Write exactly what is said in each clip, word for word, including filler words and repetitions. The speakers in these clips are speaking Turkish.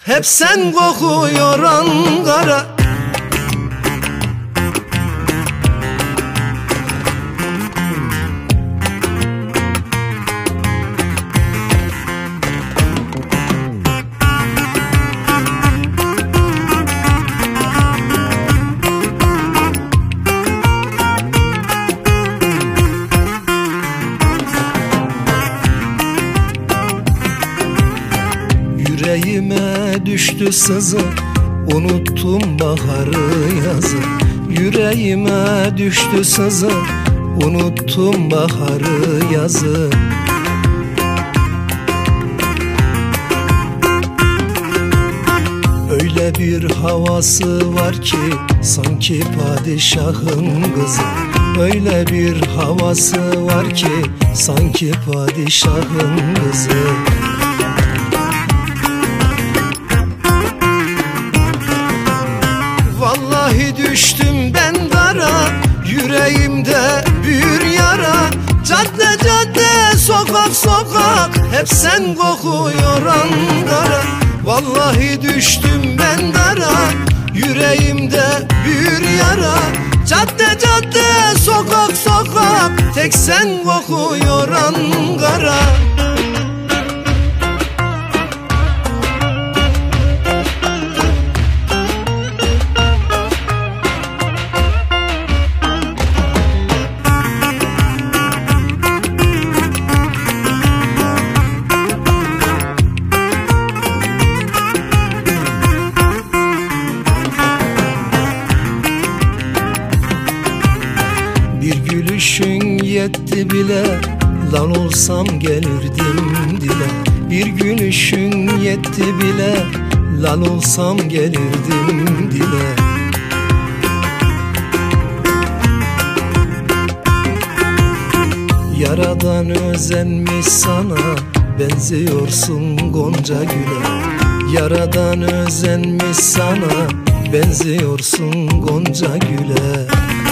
hep sen kokuyor Ankara. Yüreğime düştü sızı, unuttum baharı yazı. Yüreğime düştü sızı, unuttum baharı yazı. Öyle bir havası var ki sanki padişahın kızı. Öyle bir havası var ki sanki padişahın kızı. Vallahi düştüm ben dara, yüreğimde büyür yara. Cadde cadde, sokak sokak, hep sen kokuyor Ankara. Vallahi düştüm ben dara, yüreğimde büyür yara. Cadde cadde, sokak sokak, tek sen kokuyor Ankara. Bir gülüşün yetti bile, lan olsam gelirdim dile. Bir gülüşün yetti bile, lan olsam gelirdim dile. Yaradan özenmiş sana, benziyorsun Gonca Gül'e. Yaradan özenmiş sana, benziyorsun Gonca Gül'e.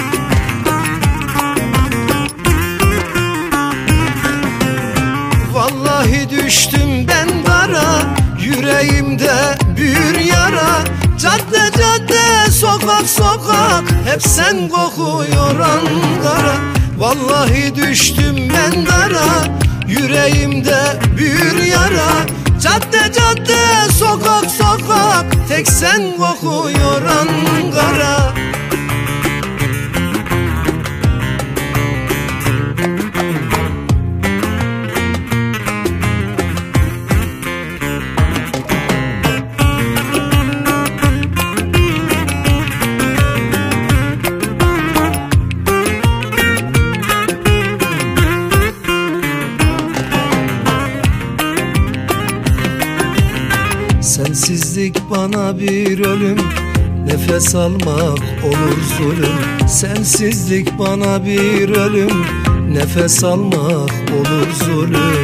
Vallahi düştüm ben dara, yüreğimde büyür yara. Cadde cadde, sokak sokak, hep sen kokuyor Ankara. Vallahi düştüm ben dara, yüreğimde büyür yara. Cadde cadde, sokak sokak, tek sen kokuyor Ankara. Sensizlik bana bir ölüm, nefes almak olur zulüm. Sensizlik bana bir ölüm, nefes almak olur zulüm.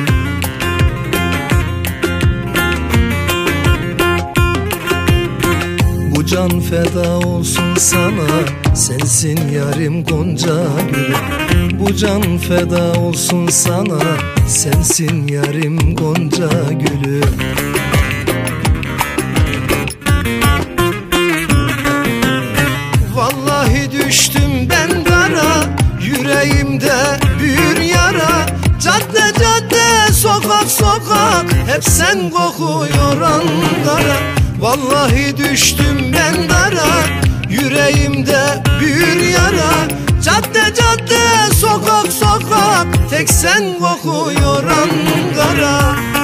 Bu can feda olsun sana, sensin yarim Gonca Gül'üm. Bu can feda olsun sana, sensin yarim Gonca Gül'üm. Vallahi düştüm ben dara, yüreğimde büyür yara. Cadde cadde, sokak sokak, hep sen kokuyor Ankara. Vallahi düştüm ben dara, yüreğimde büyür yara. Cadde cadde, sokak sokak, tek sen kokuyor Ankara.